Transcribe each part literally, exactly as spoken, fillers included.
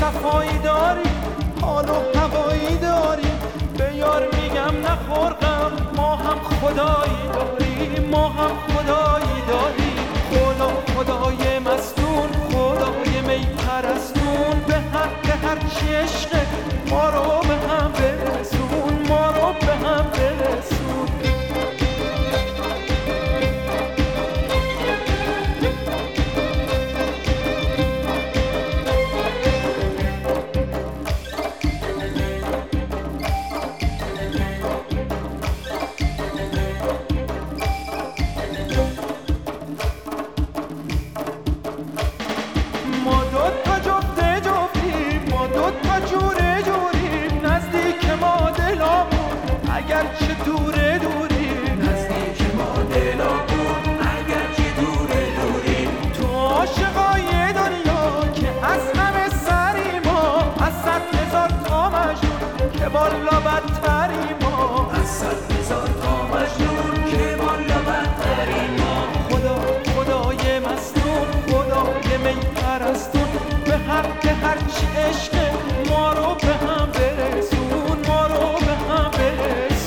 صفایی داری، حال و هوایی داری، به یار میگم نخور غم، ما هم خدایی داریم، ما هم خدایی داریم. خدا خدای مستون، خدای می پرستون، به حق هر چی عشقه ما رو به هم برسون، ما رو به هم برسون. اگرچه دوره دوریم، نزدیک ما دلامون اگرچه دوره دوریم، تو عاشقای دنیا که از همه سری ما، از صد هزار تا مجنون که بالا بدتری ما، از صد هزار تا مجنون که بالا بدتری ما. خدا خدای مستون، خدای می پرستون، به حق هرچی عشقه ما رو به هم برسون، ما رو به هم برسون.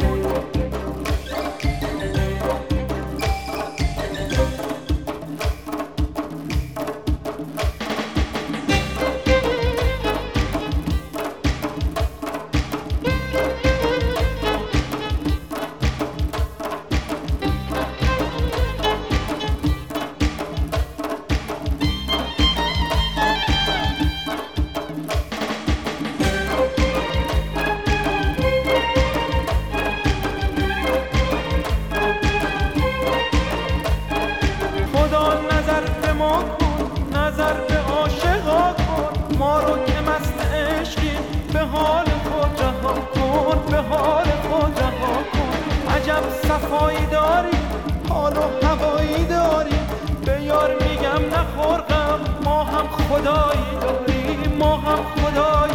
نظر به عاشقا کن، ما رو که مست عشقی، به حال خود رها کن، به حال خود رها کن. عجب صفایی داری، حال و هوایی داری، به یار میگم نخور غم، ما هم خدایی داریم، ما هم خدایی